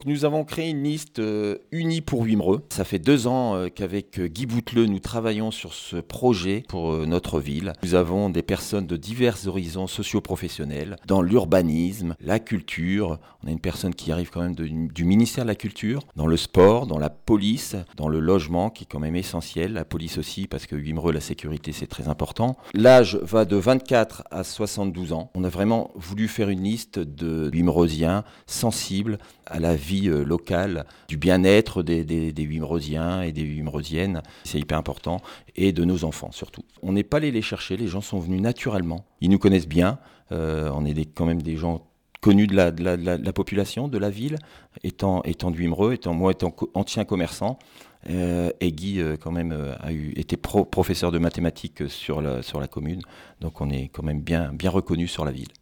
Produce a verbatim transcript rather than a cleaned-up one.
Nous avons créé une liste euh, unie pour Wimereux. Ça fait deux ans euh, qu'avec euh, Guy Bouteleux, nous travaillons sur ce projet pour euh, notre ville. Nous avons des personnes de divers horizons socio-professionnels, dans l'urbanisme, la culture. On a une personne qui arrive quand même de- du ministère de la Culture, dans le sport, dans la police, dans le logement, qui est quand même essentiel. La police aussi, parce que Wimereux, la sécurité, c'est très important. L'âge va de vingt-quatre à soixante-douze ans. On a vraiment voulu faire une liste de Wimereusiens sensibles à la vie euh, locale, du bien-être des, des, des Wimereusiens et des Wimereusiennes. C'est hyper important. Et de nos enfants surtout. On n'est pas allé les chercher, les gens sont venus naturellement. Ils nous connaissent bien. Euh, on est des, quand même des gens connus de la, de, la, de, la, de la population, de la ville, étant, étant de Wimereux, étant, moi étant co- ancien commerçant. Euh, et Guy, euh, quand même, euh, a eu, été pro- professeur de mathématiques sur la, sur la commune. Donc on est quand même bien, bien reconnu sur la ville.